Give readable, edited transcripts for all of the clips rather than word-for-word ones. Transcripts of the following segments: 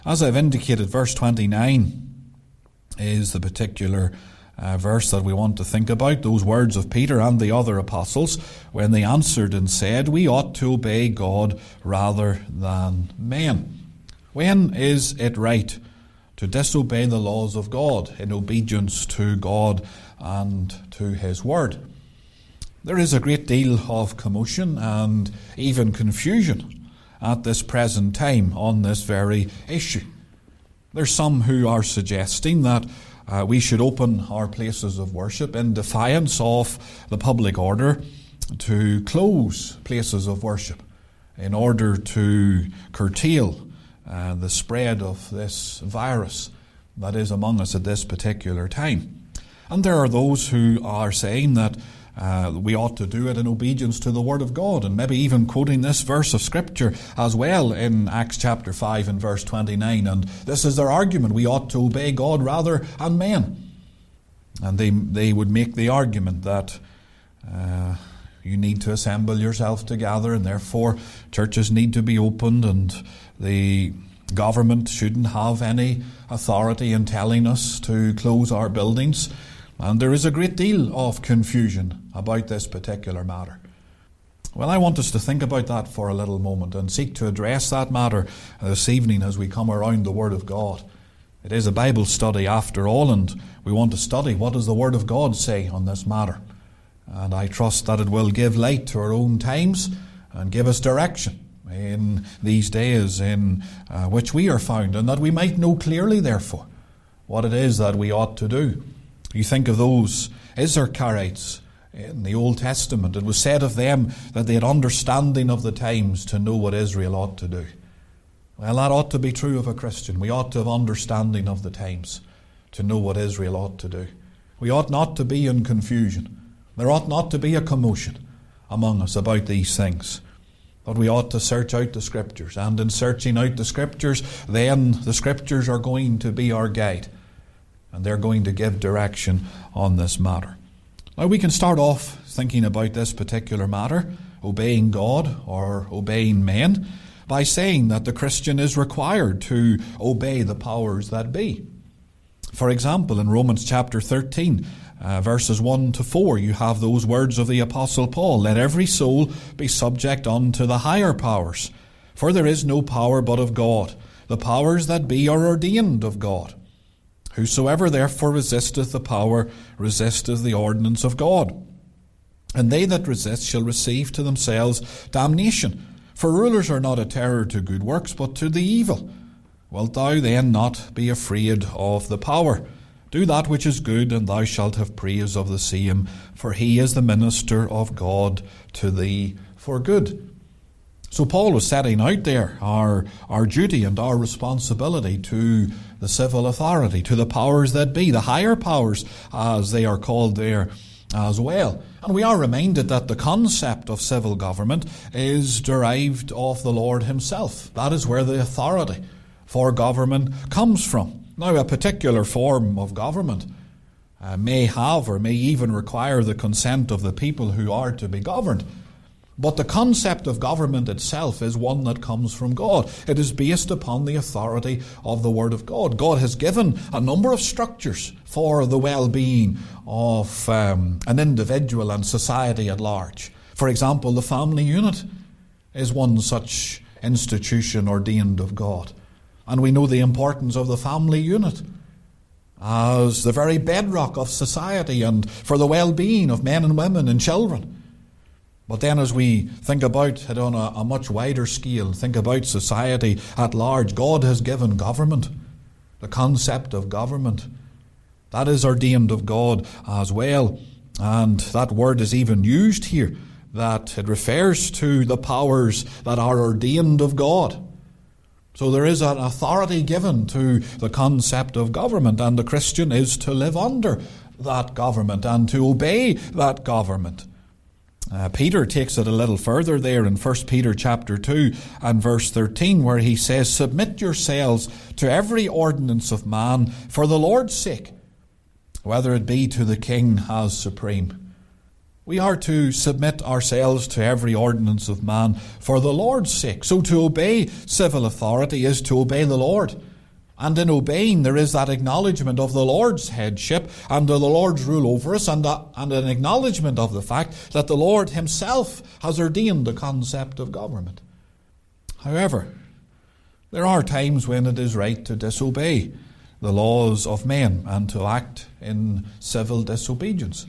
As I've indicated, verse 29 is the particular verse that we want to think about. Those words of Peter and the other apostles when they answered and said, "We ought to obey God rather than men." When is it right to disobey the laws of God in obedience to God and to His Word? There is a great deal of commotion and even confusion at this present time on this very issue. There's some who are suggesting that we should open our places of worship in defiance of the public order to close places of worship in order to curtail the spread of this virus that is among us at this particular time. And there are those who are saying that we ought to do it in obedience to the Word of God, and maybe even quoting this verse of Scripture as well in Acts chapter 5 and verse 29. And this is their argument: we ought to obey God rather than men. And they would make the argument that you need to assemble yourself together, and therefore churches need to be opened, and the government shouldn't have any authority in telling us to close our buildings. And there is a great deal of confusion about this particular matter. Well, I want us to think about that for a little moment and seek to address that matter this evening as we come around the Word of God. It is a Bible study after all, and we want to study what does the Word of God say on this matter. And I trust that it will give light to our own times and give us direction in these days in which we are found, and that we might know clearly, therefore, what it is that we ought to do. You think of those Issacharites in the Old Testament. It was said of them that they had understanding of the times to know what Israel ought to do. Well, that ought to be true of a Christian. We ought to have understanding of the times to know what Israel ought to do. We ought not to be in confusion. There ought not to be a commotion among us about these things. But we ought to search out the Scriptures. And in searching out the Scriptures, then the Scriptures are going to be our guide. And they're going to give direction on this matter. Now we can start off thinking about this particular matter, obeying God or obeying men, by saying that the Christian is required to obey the powers that be. For example, in Romans chapter 13, verses 1 to 4, you have those words of the Apostle Paul: "Let every soul be subject unto the higher powers, for there is no power but of God. The powers that be are ordained of God. Whosoever therefore resisteth the power resisteth the ordinance of God. And they that resist shall receive to themselves damnation. For rulers are not a terror to good works, but to the evil. Wilt thou then not be afraid of the power? Do that which is good, and thou shalt have praise of the same, for he is the minister of God to thee for good." So Paul was setting out there our duty and our responsibility to the civil authority, to the powers that be, the higher powers as they are called there as well. And we are reminded that the concept of civil government is derived of the Lord Himself. That is where the authority for government comes from. Now, a particular form of government may have or may even require the consent of the people who are to be governed. But the concept of government itself is one that comes from God. It is based upon the authority of the Word of God. God has given a number of structures for the well-being of an individual and society at large. For example, the family unit is one such institution ordained of God. And we know the importance of the family unit as the very bedrock of society and for the well-being of men and women and children. But then as we think about it on a much wider scale, think about society at large, God has given government, the concept of government. That is ordained of God as well. And that word is even used here, that it refers to the powers that are ordained of God. So there is an authority given to the concept of government, and the Christian is to live under that government and to obey that government. Peter takes it a little further there in 1 Peter chapter 2 and verse 13, where he says, "Submit yourselves to every ordinance of man for the Lord's sake, whether it be to the king as supreme." We are to submit ourselves to every ordinance of man for the Lord's sake. So to obey civil authority is to obey the Lord. And in obeying, there is that acknowledgement of the Lord's headship and of the Lord's rule over us, and an acknowledgement of the fact that the Lord himself has ordained the concept of government. However, there are times when it is right to disobey the laws of men and to act in civil disobedience.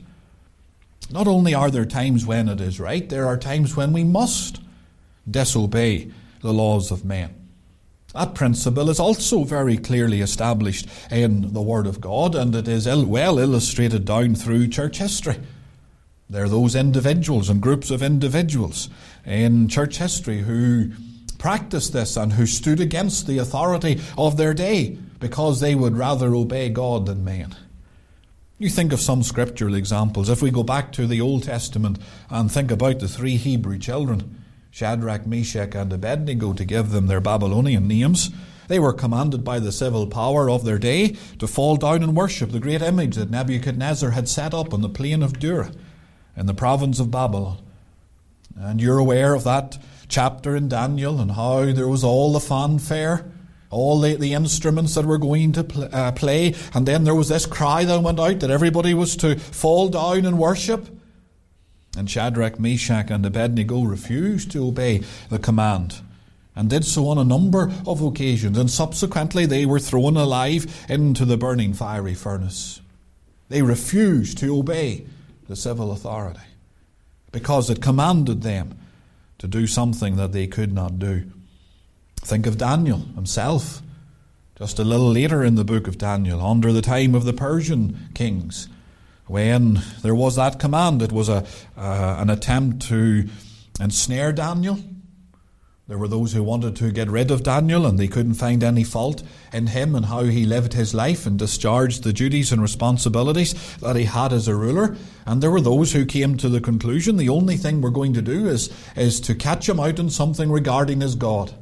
Not only are there times when it is right, there are times when we must disobey the laws of men. That principle is also very clearly established in the Word of God, and it is well illustrated down through church history. There are those individuals and groups of individuals in church history who practiced this and who stood against the authority of their day because they would rather obey God than men. You think of some scriptural examples. If we go back to the Old Testament and think about the 3 Hebrew children, Shadrach, Meshach, and Abednego, to give them their Babylonian names, they were commanded by the civil power of their day to fall down and worship the great image that Nebuchadnezzar had set up on the plain of Dura in the province of Babylon. And you're aware of that chapter in Daniel and how there was all the fanfare, all the instruments that were going to play, and then there was this cry that went out that everybody was to fall down and worship. And Shadrach, Meshach, and Abednego refused to obey the command and did so on a number of occasions, and subsequently they were thrown alive into the burning fiery furnace. They refused to obey the civil authority because it commanded them to do something that they could not do. Think of Daniel himself. Just a little later in the book of Daniel, under the time of the Persian kings, when there was that command, it was an attempt to ensnare Daniel. There were those who wanted to get rid of Daniel, and they couldn't find any fault in him and how he lived his life and discharged the duties and responsibilities that he had as a ruler. And there were those who came to the conclusion the only thing we're going to do is to catch him out in something regarding his God.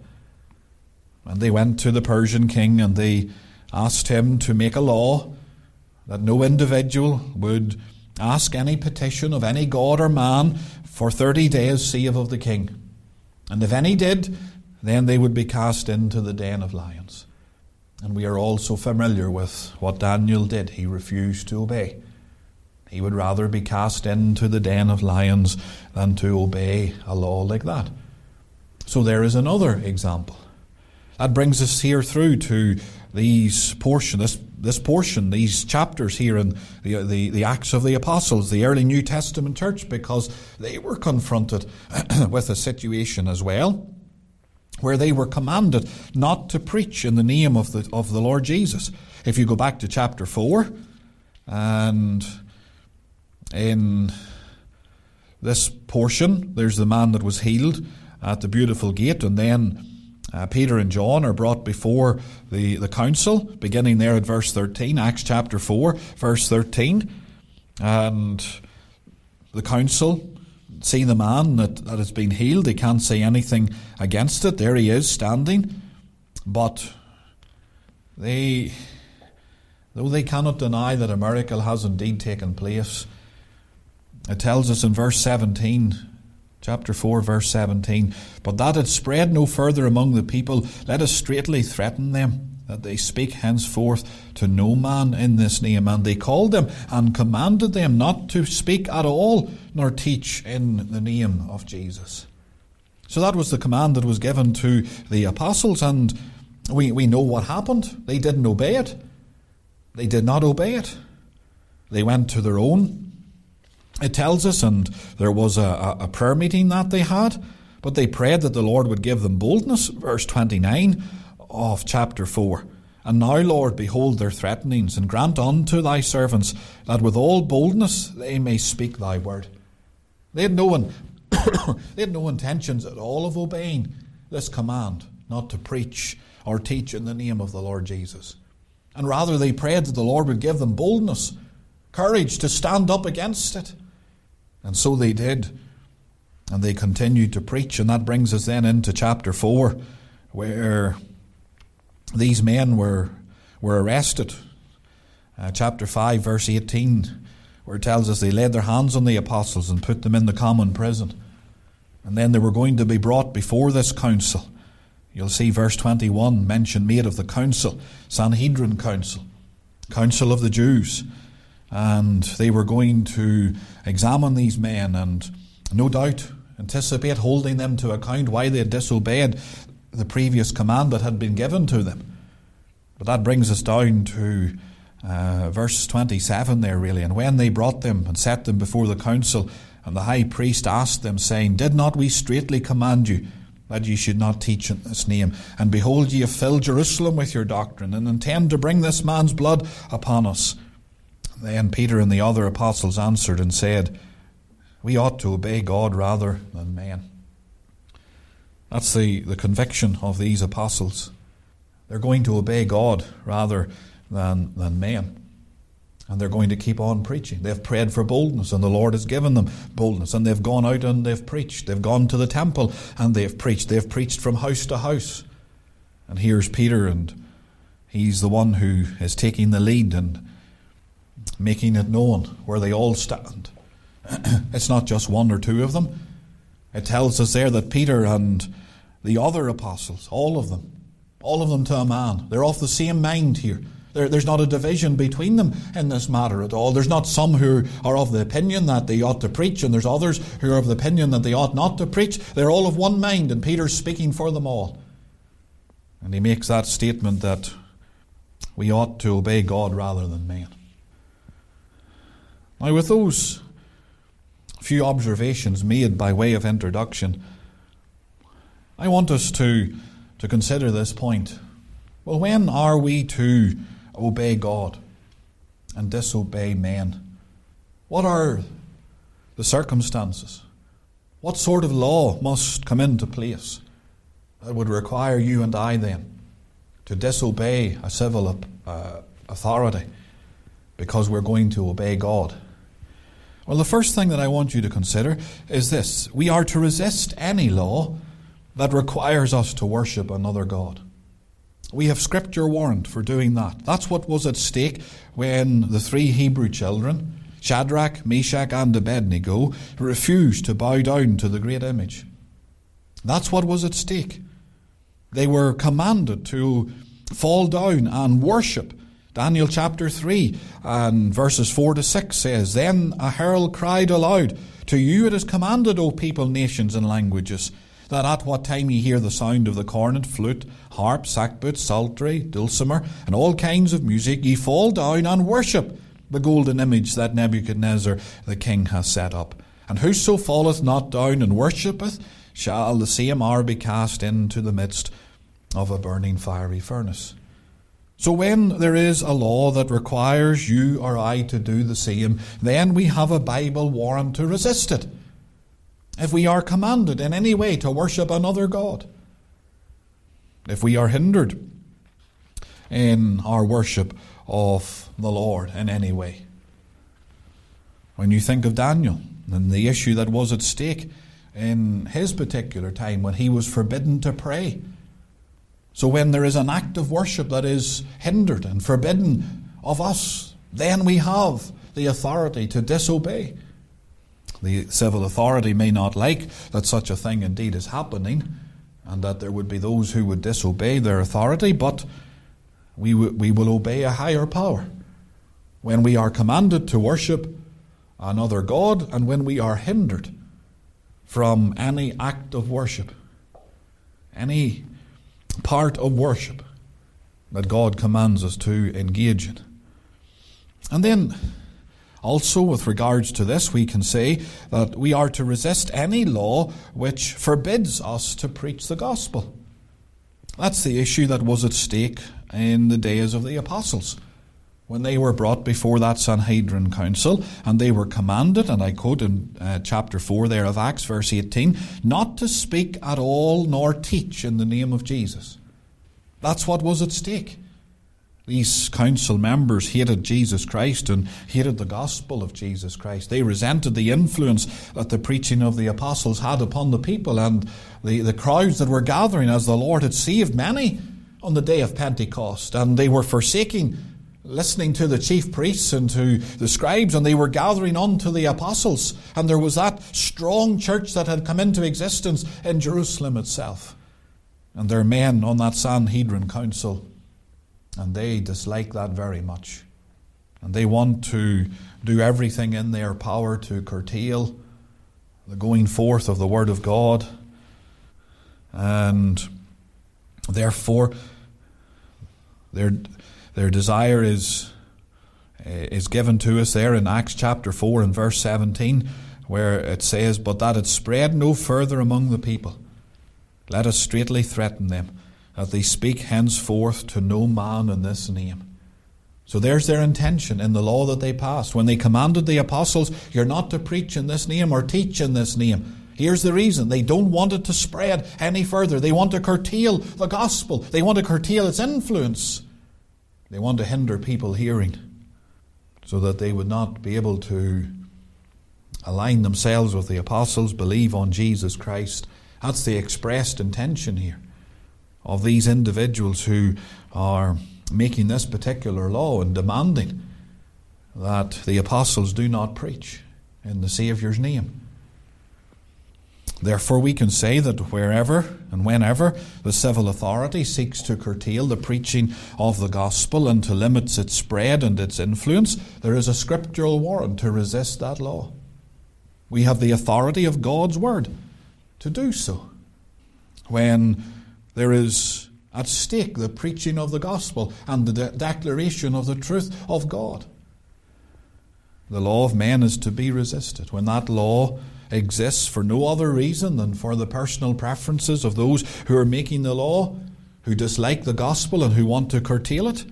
And they went to the Persian king and they asked him to make a law that no individual would ask any petition of any god or man for 30 days save of the king. And if any did, then they would be cast into the den of lions. And we are all so familiar with what Daniel did. He refused to obey. He would rather be cast into the den of lions than to obey a law like that. So there is another example. That brings us here through to these these chapters here in the Acts of the Apostles, the early New Testament church, because they were confronted with a situation as well where they were commanded not to preach in the name of the Lord Jesus. If you go back to chapter 4, and in this portion, there's the man that was healed at the Beautiful Gate, and then Peter and John are brought before the council, beginning there at verse 13, Acts chapter 4, verse 13. And the council see the man that has been healed. They can't say anything against it. There he is standing. But though they cannot deny that a miracle has indeed taken place, it tells us in verse 17, chapter 4, verse 17, "But that it spread no further among the people, let us straitly threaten them, that they speak henceforth to no man in this name. And they called them and commanded them not to speak at all, nor teach in the name of Jesus." So that was the command that was given to the apostles, and we know what happened. They didn't obey it. They did not obey it. They went to their own. It tells us, and there was a prayer meeting that they had, but they prayed that the Lord would give them boldness, verse 29 of chapter 4. "And now, Lord, behold their threatenings, and grant unto thy servants that with all boldness they may speak thy word." They had no intentions at all of obeying this command not to preach or teach in the name of the Lord Jesus. And rather they prayed that the Lord would give them boldness, courage to stand up against it. And so they did. And they continued to preach. And that brings us then into chapter 4, where these men were arrested. Chapter 5, verse 18, where it tells us they laid their hands on the apostles and put them in the common prison. And then they were going to be brought before this council. You'll see verse 21 mention made of the council, Sanhedrin council, council of the Jews. And they were going to examine these men and no doubt anticipate holding them to account why they had disobeyed the previous command that had been given to them. But that brings us down to verse 27 there really. And when they brought them and set them before the council, and the high priest asked them, saying, Did not we straitly command you that ye should not teach in this name? And behold, ye have filled Jerusalem with your doctrine, and intend to bring this man's blood upon us. Then Peter and the other apostles answered and said, We ought to obey God rather than men. That's the conviction of these apostles. They're going to obey God rather than men. And they're going to keep on preaching. They've prayed for boldness, and the Lord has given them boldness. And they've gone out and they've preached. They've gone to the temple and they've preached. They've preached from house to house. And here's Peter, and he's the one who is taking the lead and making it known where they all stand. It's not just one or two of them. It tells us there that Peter and the other apostles, all of them to a man, they're of the same mind here. There's not a division between them in this matter at all. There's not some who are of the opinion that they ought to preach, and there's others who are of the opinion that they ought not to preach. They're all of one mind, and Peter's speaking for them all. And he makes that statement that we ought to obey God rather than men. Now, with those few observations made by way of introduction, I want us to consider this point. Well, when are we to obey God and disobey men? What are the circumstances? What sort of law must come into place that would require you and I then to disobey a civil authority because we're going to obey God? Well, the first thing that I want you to consider is this. We are to resist any law that requires us to worship another God. We have scripture warrant for doing that. That's what was at stake when the three Hebrew children, Shadrach, Meshach, and Abednego, refused to bow down to the great image. That's what was at stake. They were commanded to fall down and worship. Daniel chapter 3 and verses 4 to 6 says, Then a herald cried aloud, To you it is commanded, O people, nations, and languages, that at what time ye hear the sound of the cornet, flute, harp, sackbut, psaltery, dulcimer, and all kinds of music, ye fall down and worship the golden image that Nebuchadnezzar the king hath set up. And whoso falleth not down and worshippeth, shall the same hour be cast into the midst of a burning fiery furnace. So when there is a law that requires you or I to do the same, then we have a Bible warrant to resist it. If we are commanded in any way to worship another God, if we are hindered in our worship of the Lord in any way. When you think of Daniel and the issue that was at stake in his particular time when he was forbidden to pray. So when there is an act of worship that is hindered and forbidden of us, then we have the authority to disobey. The civil authority may not like that such a thing indeed is happening and that there would be those who would disobey their authority, but we will obey a higher power when we are commanded to worship another God and when we are hindered from any act of worship, any part of worship that God commands us to engage in. And then also with regards to this, we can say that we are to resist any law which forbids us to preach the gospel. That's the issue that was at stake in the days of the apostles, when they were brought before that Sanhedrin council, and they were commanded, and I quote in chapter 4 there of Acts, verse 18, not to speak at all nor teach in the name of Jesus. That's what was at stake. These council members hated Jesus Christ and hated the gospel of Jesus Christ. They resented the influence that the preaching of the apostles had upon the people and the crowds that were gathering as the Lord had saved many on the day of Pentecost. And they were forsaking listening to the chief priests and to the scribes, and they were gathering unto the apostles. And there was that strong church that had come into existence in Jerusalem itself. And there are men on that Sanhedrin council, and they dislike that very much. And they want to do everything in their power to curtail the going forth of the Word of God. And therefore, their desire is given to us there in Acts chapter 4 and verse 17, where it says, "But that it spread no further among the people, let us straitly threaten them, that they speak henceforth to no man in this name." So there's their intention in the law that they passed. When they commanded the apostles, "You're not to preach in this name or teach in this name." Here's the reason. They don't want it to spread any further. They want to curtail the gospel. They want to curtail its influence. They want to hinder people hearing so that they would not be able to align themselves with the apostles, believe on Jesus Christ. That's the expressed intention here of these individuals who are making this particular law and demanding that the apostles do not preach in the Saviour's name. Therefore, we can say that wherever and whenever the civil authority seeks to curtail the preaching of the gospel and to limit its spread and its influence, there is a scriptural warrant to resist that law. We have the authority of God's word to do so. When there is at stake the preaching of the gospel and the declaration of the truth of God, the law of men is to be resisted. When that law exists for no other reason than for the personal preferences of those who are making the law, who dislike the gospel and who want to curtail it.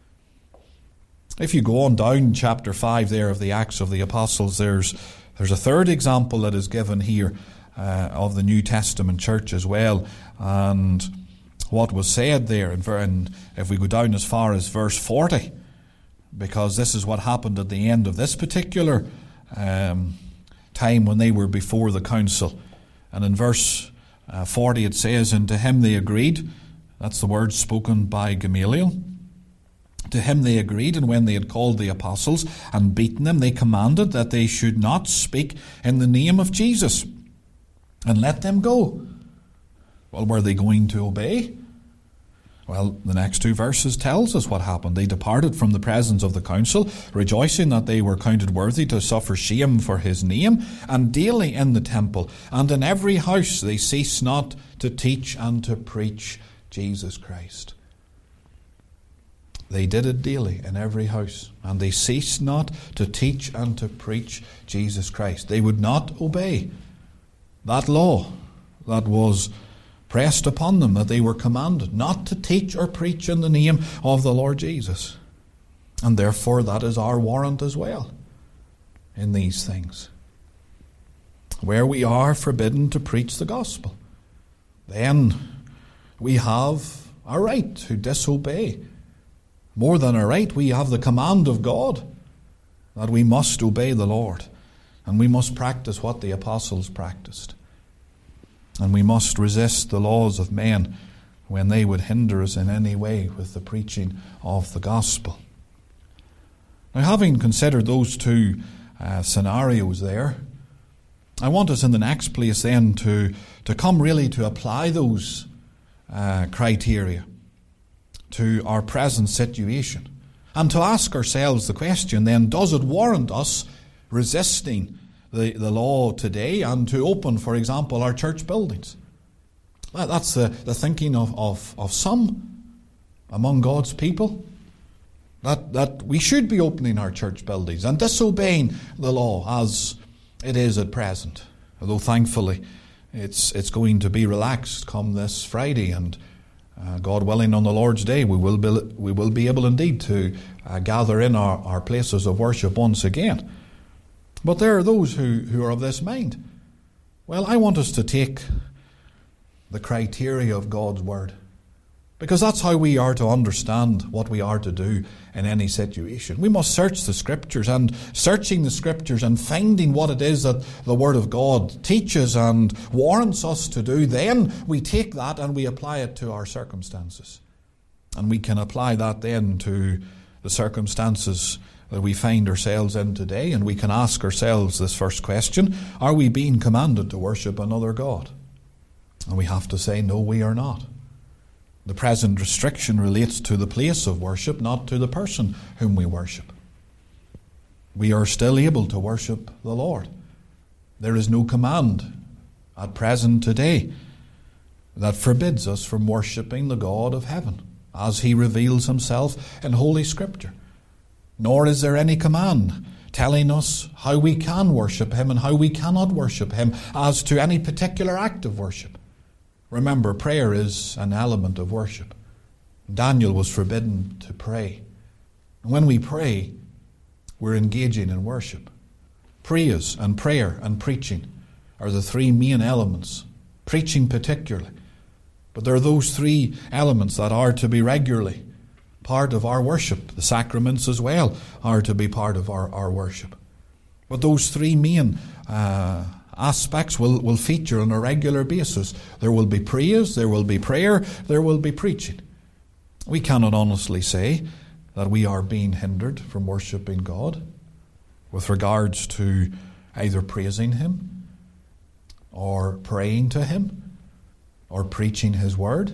If you go on down chapter 5 there of the Acts of the Apostles, there's a third example that is given here of the New Testament church as well. And what was said there, and if we go down as far as verse 40, because this is what happened at the end of this particular time when they were before the council. And in verse 40 it says, "And to him they agreed," that's the word spoken by Gamaliel, "to him they agreed, and when they had called the apostles and beaten them, they commanded that they should not speak in the name of Jesus, and let them go." Well, were they going to obey? Well, the next two verses tells us what happened. They departed from the presence of the council, rejoicing that they were counted worthy to suffer shame for his name, and daily in the temple and in every house they ceased not to teach and to preach Jesus Christ. They did it daily in every house, and they ceased not to teach and to preach Jesus Christ. They would not obey that law that was pressed upon them, that they were commanded not to teach or preach in the name of the Lord Jesus. And therefore that is our warrant as well in these things. Where we are forbidden to preach the gospel, then we have a right to disobey. More than a right, we have the command of God that we must obey the Lord, and we must practice what the apostles practiced. And we must resist the laws of men when they would hinder us in any way with the preaching of the gospel. Now, having considered those two scenarios there, I want us in the next place then to come really to apply those criteria to our present situation, and to ask ourselves the question then, does it warrant us resisting the law today and to open, for example, our church buildings? That's the thinking of some among God's people, that we should be opening our church buildings and disobeying the law as it is at present. Although thankfully it's going to be relaxed come this Friday, and God willing on the Lord's Day we will be able indeed to gather in our places of worship once again. But there are those who are of this mind. Well, I want us to take the criteria of God's Word, because that's how we are to understand what we are to do in any situation. We must search the Scriptures, and searching the Scriptures and finding what it is that the Word of God teaches and warrants us to do, then we take that and we apply it to our circumstances. And we can apply that then to the circumstances that we find ourselves in today, and we can ask ourselves this first question: are we being commanded to worship another God? And we have to say, no, we are not. The present restriction relates to the place of worship, not to the person whom we worship. We are still able to worship the Lord. There is no command at present today that forbids us from worshipping the God of heaven as he reveals himself in Holy Scripture. Nor is there any command telling us how we can worship him and how we cannot worship him as to any particular act of worship. Remember, prayer is an element of worship. Daniel was forbidden to pray. And when we pray, we're engaging in worship. Praise and prayer and preaching are the three main elements. Preaching particularly. But there are those three elements that are to be regularly part of our worship. The sacraments as well are to be part of our worship. But those three main aspects will feature on a regular basis. There will be praise, there will be prayer, there will be preaching. We cannot honestly say that we are being hindered from worshipping God with regards to either praising him or praying to him or preaching his word.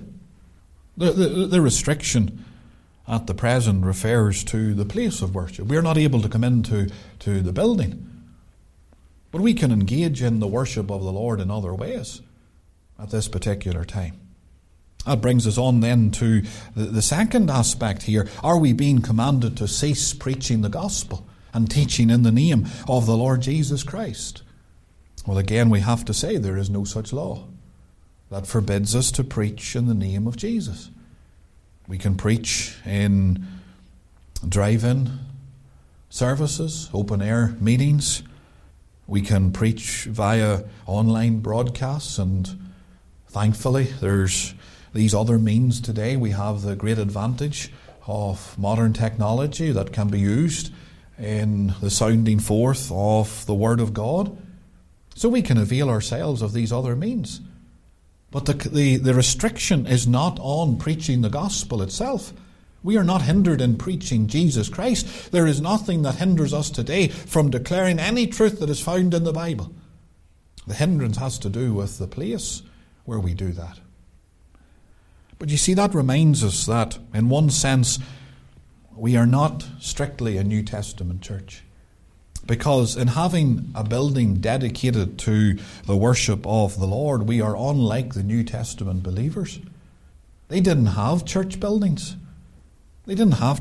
The restriction at the present refers to the place of worship. We are not able to come into the building, but we can engage in the worship of the Lord in other ways at this particular time. That brings us on then to the second aspect here. Are we being commanded to cease preaching the gospel and teaching in the name of the Lord Jesus Christ? Well, again, we have to say there is no such law that forbids us to preach in the name of Jesus. We can preach in drive-in services, open-air meetings. We can preach via online broadcasts, and thankfully there's these other means today. We have the great advantage of modern technology that can be used in the sounding forth of the Word of God. So we can avail ourselves of these other means. But the restriction is not on preaching the gospel itself. We are not hindered in preaching Jesus Christ. There is nothing that hinders us today from declaring any truth that is found in the Bible. The hindrance has to do with the place where we do that. But you see, that reminds us that, in one sense, we are not strictly a New Testament church. Because in having a building dedicated to the worship of the Lord, we are unlike the New Testament believers. They didn't have church buildings. The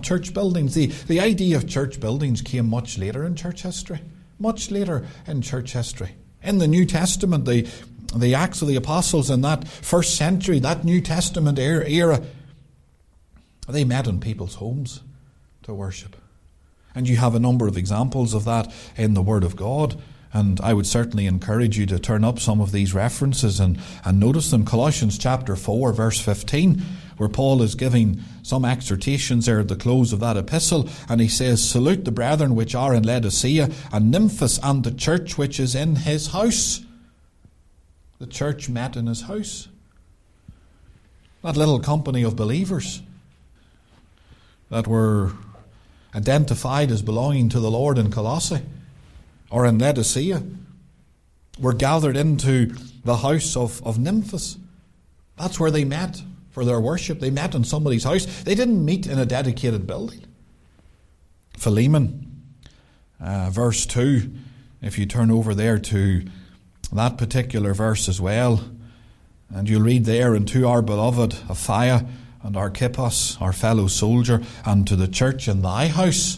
idea of church buildings came much later in church history. Much later in church history. In the New Testament, the Acts of the Apostles in that first century, that New Testament era, they met in people's homes to worship. And you have a number of examples of that in the Word of God. And I would certainly encourage you to turn up some of these references and notice them. Colossians chapter 4, verse 15, where Paul is giving some exhortations there at the close of that epistle. And he says, "Salute the brethren which are in Laodicea, and Nymphas, and the church which is in his house." The church met in his house. That little company of believers that were identified as belonging to the Lord in Colossae or in Laodicea were gathered into the house of Nymphas. That's where they met for their worship. They met in somebody's house. They didn't meet in a dedicated building. Philemon, verse 2, if you turn over there to that particular verse as well, and you'll read there, "And to our beloved Apphia and Archippus, our fellow soldier, and to the church in thy house."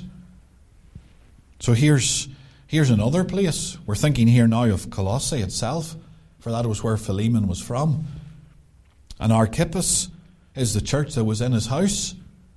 So here's another place. We're thinking here now of Colossae itself, for that was where Philemon was from. And Archippus is the church that was in his house.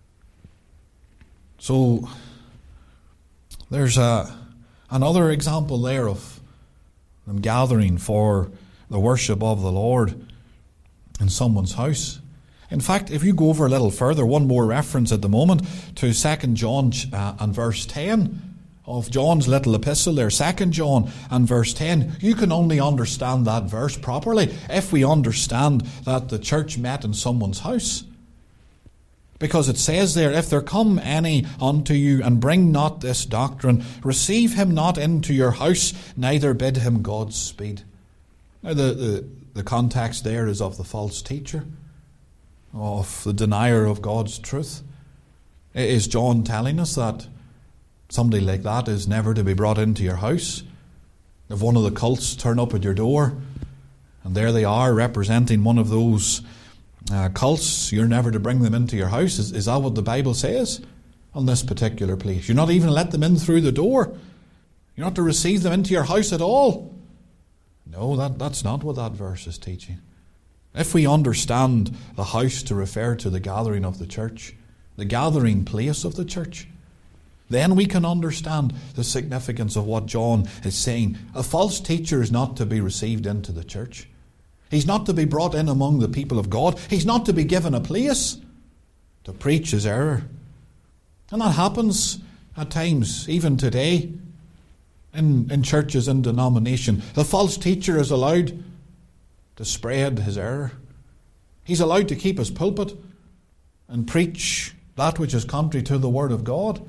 So there's another example there of them gathering for the worship of the Lord in someone's house. In fact, if you go over a little further, one more reference at the moment to 2 John and verse 10 of John's little epistle there, 2 John and verse 10, you can only understand that verse properly if we understand that the church met in someone's house. Because it says there, "If there come any unto you and bring not this doctrine, receive him not into your house, neither bid him Godspeed." Now the context there is of the false teacher. of the denier of God's truth? Is John telling us that somebody like that is never to be brought into your house? If one of the cults turn up at your door, and there they are representing one of those cults, you're never to bring them into your house? Is that what the Bible says on this particular place? You're not even to let them in through the door. You're not to receive them into your house at all. No, that's not what that verse is teaching. If we understand the house to refer to the gathering of the church, the gathering place of the church, then we can understand the significance of what John is saying. A false teacher is not to be received into the church. He's not to be brought in among the people of God. He's not to be given a place to preach his error. And that happens at times, even today, in churches and denomination. The false teacher is allowed to spread his error. He's allowed to keep his pulpit and preach that which is contrary to the Word of God.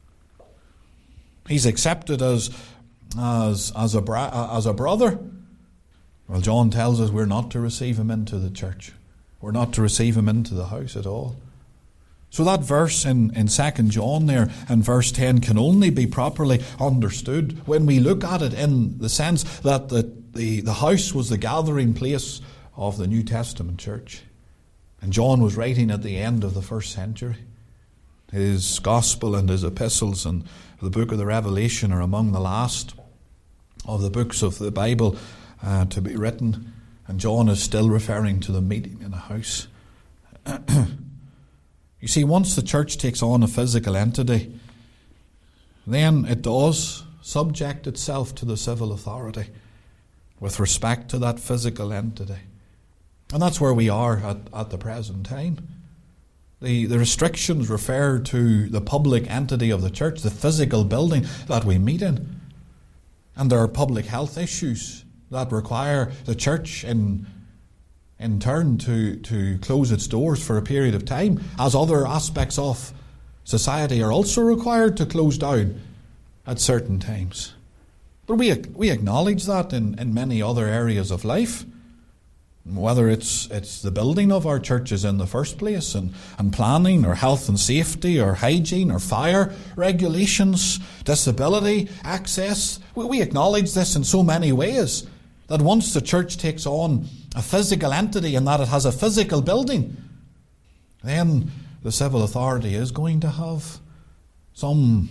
He's accepted as a brother. Well, John tells us we're not to receive him into the church. We're not to receive him into the house at all. So that verse in 2 John there in verse 10 can only be properly understood when we look at it in the sense that the house was the gathering place of the New Testament church. And John was writing at the end of the first century. His gospel and his epistles and the book of the Revelation are among the last of the books of the Bible to be written. And John is still referring to the meeting in a house. You see, once the church takes on a physical entity, then it does subject itself to the civil authority with respect to that physical entity. And that's where we are at the present time. The restrictions refer to the public entity of the church, the physical building that we meet in. And there are public health issues that require the church in turn to close its doors for a period of time, as other aspects of society are also required to close down at certain times. But we acknowledge that in many other areas of life. Whether it's the building of our churches in the first place and planning or health and safety or hygiene or fire regulations, disability, access. We acknowledge this in so many ways that once the church takes on a physical entity and that it has a physical building, then the civil authority is going to have some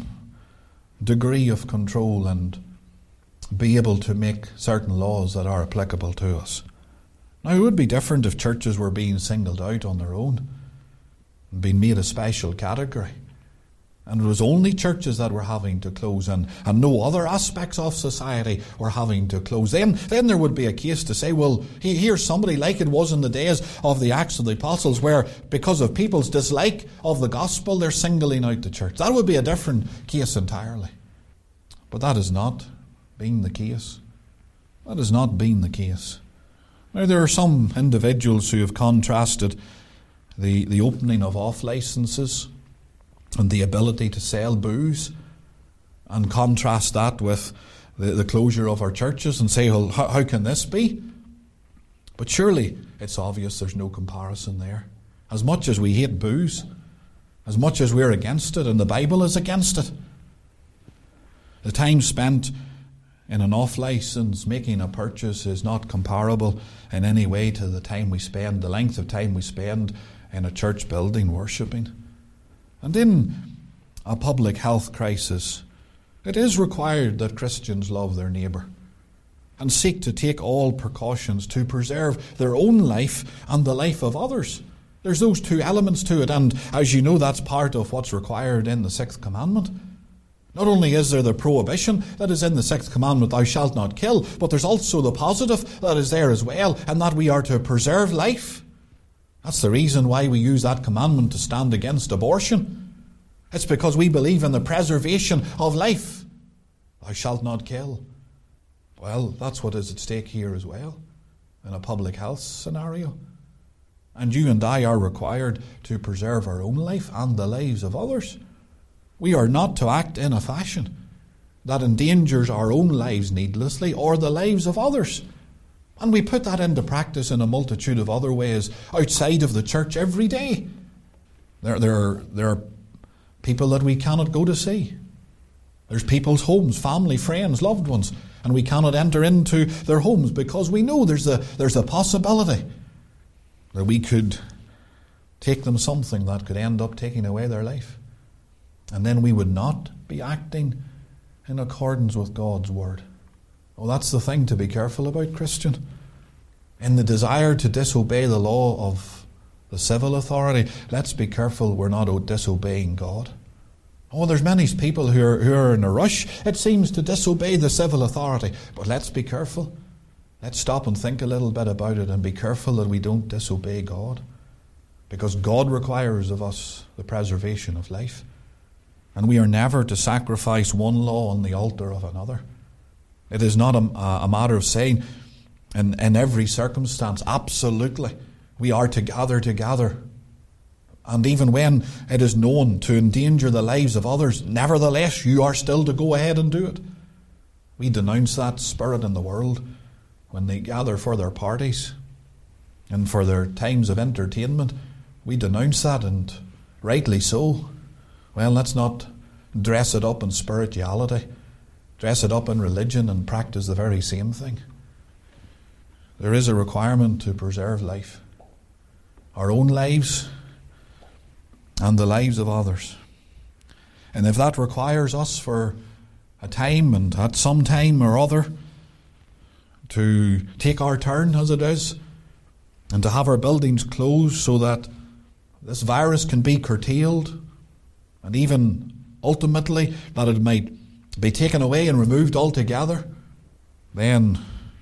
degree of control and be able to make certain laws that are applicable to us. Now, it would be different if churches were being singled out on their own and being made a special category. And it was only churches that were having to close and no other aspects of society were having to close. Then there would be a case to say, well, here's somebody like it was in the days of the Acts of the Apostles where because of people's dislike of the gospel, they're singling out the church. That would be a different case entirely. But that has not been the case. That has not been the case. Now, there are some individuals who have contrasted the opening of off-licenses and the ability to sell booze and contrast that with the closure of our churches and say, well, how can this be? But surely it's obvious there's no comparison there. As much as we hate booze, as much as we're against it, and the Bible is against it, the time spent in an off-license making a purchase is not comparable in any way to the length of time we spend in a church building worshipping. And in a public health crisis, it is required that Christians love their neighbour and seek to take all precautions to preserve their own life and the life of others. There's those two elements to it, and as you know, that's part of what's required in the Sixth Commandment. Not only is there the prohibition that is in the Sixth Commandment, thou shalt not kill, but there's also the positive that is there as well, and that we are to preserve life. That's the reason why we use that commandment to stand against abortion. It's because we believe in the preservation of life. Thou shalt not kill. Well, that's what is at stake here as well, in a public health scenario. And you and I are required to preserve our own life and the lives of others. We are not to act in a fashion that endangers our own lives needlessly or the lives of others. And we put that into practice in a multitude of other ways outside of the church every day. There are people that we cannot go to see. There's people's homes, family, friends, loved ones, and we cannot enter into their homes because we know there's a possibility that we could take them something that could end up taking away their life. And then we would not be acting in accordance with God's word. Well, that's the thing to be careful about, Christian. In the desire to disobey the law of the civil authority, let's be careful we're not disobeying God. Oh, there's many people who are in a rush, it seems, to disobey the civil authority. But let's be careful. Let's stop and think a little bit about it and be careful that we don't disobey God. Because God requires of us the preservation of life. And we are never to sacrifice one law on the altar of another. It is not a matter of saying in every circumstance, absolutely, we are to gather together. And even when it is known to endanger the lives of others, nevertheless, you are still to go ahead and do it. We denounce that spirit in the world when they gather for their parties and for their times of entertainment. We denounce that, and rightly so. Well, let's not dress it up in spirituality, dress it up in religion and practice the very same thing. There is a requirement to preserve life, our own lives and the lives of others. And if that requires us for a time and at some time or other to take our turn, as it is, and to have our buildings closed so that this virus can be curtailed, and even ultimately that it might be taken away and removed altogether, then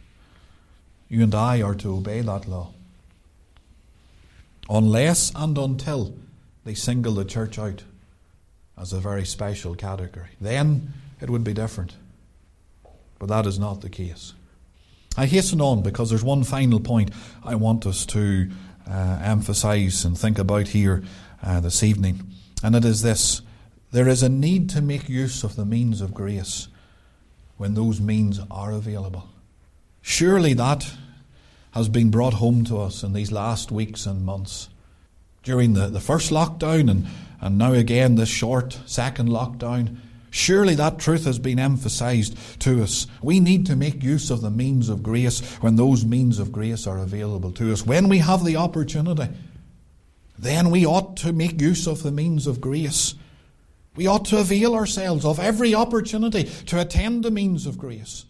you and I are to obey that law. Unless and until they single the church out as a very special category. Then it would be different. But that is not the case. I hasten on because there's one final point I want us to emphasize and think about here this evening. And it is this: there is a need to make use of the means of grace when those means are available. Surely that has been brought home to us in these last weeks and months. During the first lockdown and now again this short second lockdown, surely that truth has been emphasized to us. We need to make use of the means of grace when those means of grace are available to us. When we have the opportunity, then we ought to make use of the means of grace. We ought to avail ourselves of every opportunity to attend the means of grace.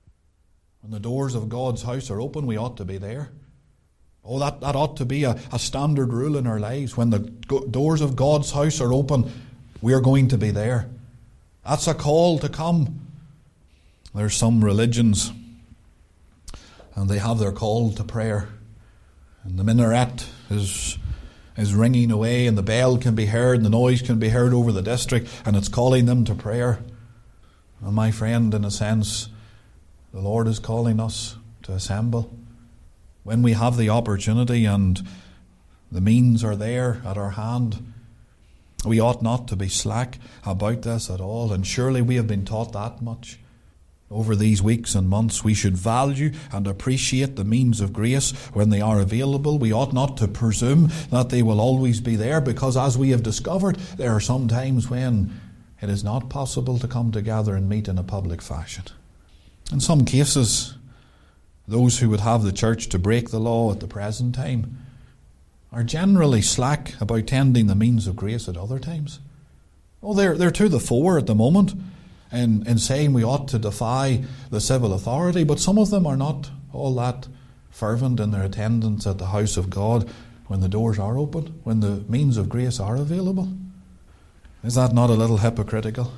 When the doors of God's house are open, we ought to be there. Oh, that ought to be a standard rule in our lives. When the doors of God's house are open, we're going to be there. That's a call to come. There's some religions, and they have their call to prayer. And the minaret is ringing away, and the bell can be heard, and the noise can be heard over the district, and it's calling them to prayer. And my friend, in a sense, the Lord is calling us to assemble. When we have the opportunity and the means are there at our hand, we ought not to be slack about this at all. And surely we have been taught that much over these weeks and months. We should value and appreciate the means of grace when they are available. We ought not to presume that they will always be there, because as we have discovered, there are some times when it is not possible to come together and meet in a public fashion. In some cases, those who would have the church to break the law at the present time are generally slack about tending the means of grace at other times. Oh, they're to the fore at the moment in saying we ought to defy the civil authority, but some of them are not all that fervent in their attendance at the house of God when the doors are open, when the means of grace are available. Is that not a little hypocritical?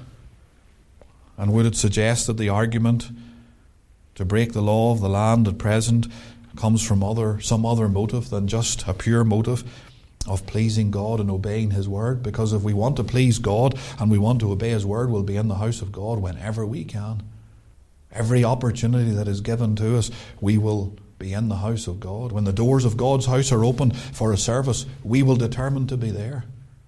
And would it suggest that the argument to break the law of the land at present comes from some other motive than just a pure motive of pleasing God and obeying His word? Because if we want to please God and we want to obey His word, we'll be in the house of God whenever we can. Every opportunity that is given to us, we will be in the house of God. When the doors of God's house are open for a service, we will determine to be there.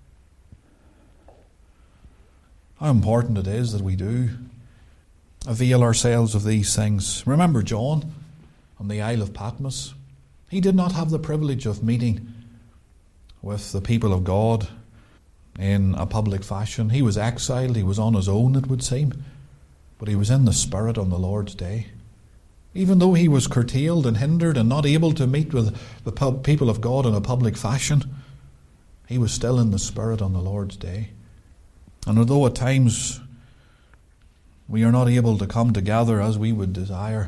How important it is that we do avail ourselves of these things. Remember John. on the Isle of Patmos. He did not have the privilege of meeting with the people of God in a public fashion. He was exiled. He was on his own, it would seem. But he was in the Spirit on the Lord's day. Even though he was curtailed and hindered and not able to meet with the people of God in a public fashion, he was still in the Spirit on the Lord's day. And although at times we are not able to come together as we would desire,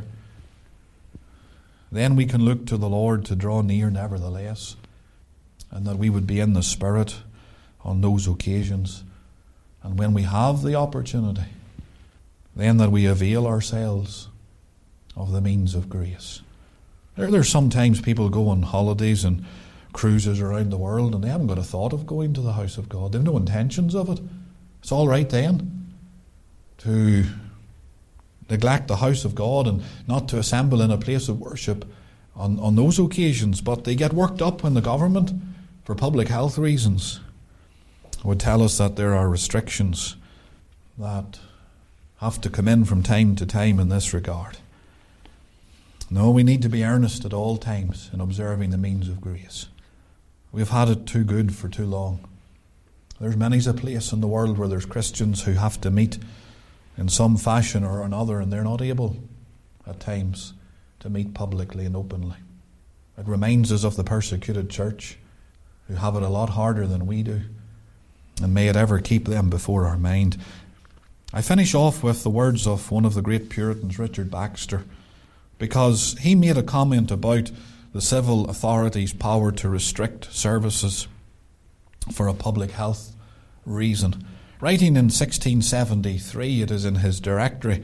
then we can look to the Lord to draw near nevertheless, and that we would be in the Spirit on those occasions. And when we have the opportunity, then that we avail ourselves of the means of grace. There's sometimes people go on holidays and cruises around the world and they haven't got a thought of going to the house of God. They have no intentions of it. It's all right then to neglect the house of God and not to assemble in a place of worship on those occasions, but they get worked up when the government, for public health reasons, would tell us that there are restrictions that have to come in from time to time in this regard. No, we need to be earnest at all times in observing the means of grace. We've had it too good for too long. There's many's a place in the world where there's Christians who have to meet in some fashion or another, and they're not able at times to meet publicly and openly. It reminds us of the persecuted church, who have it a lot harder than we do, and may it ever keep them before our mind. I finish off with the words of one of the great Puritans, Richard Baxter, because he made a comment about the civil authorities' power to restrict services for a public health reason. Writing in 1673, it is in his directory,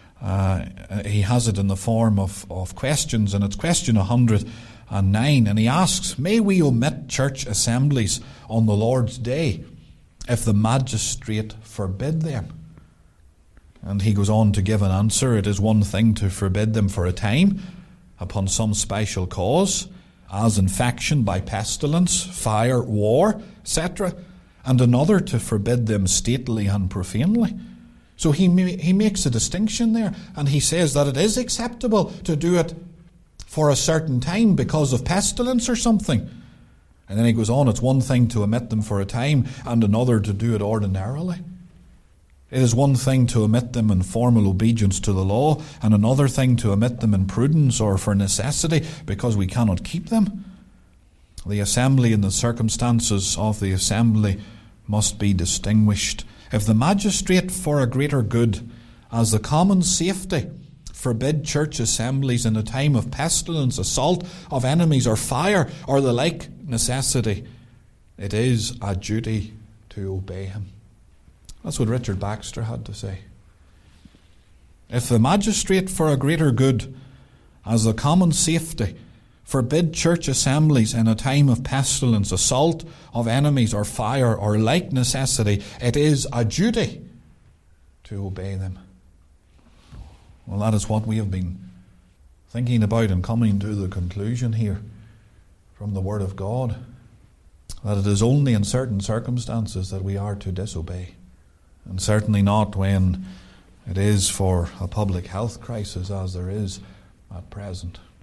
he has it in the form of questions, and it's question 109, and he asks, "May we omit church assemblies on the Lord's day if the magistrate forbid them?" And he goes on to give an answer. It is one thing to forbid them for a time, upon some special cause, as infection by pestilence, fire, war, etc., and another to forbid them stately and profanely. So he makes a distinction there, and he says that it is acceptable to do it for a certain time because of pestilence or something. And then he goes on, it's one thing to omit them for a time and another to do it ordinarily. It is one thing to omit them in formal obedience to the law, and another thing to omit them in prudence or for necessity because we cannot keep them. The assembly and the circumstances of the assembly must be distinguished. If the magistrate for a greater good, as the common safety, forbid church assemblies in a time of pestilence, assault of enemies, or fire, or the like necessity, it is a duty to obey him. That's what Richard Baxter had to say. If the magistrate for a greater good, as the common safety, forbid church assemblies in a time of pestilence, assault of enemies, or fire, or like necessity, it is a duty to obey them. Well, that is what we have been thinking about and coming to the conclusion here from the Word of God, that it is only in certain circumstances that we are to disobey, and certainly not when it is for a public health crisis as there is at present.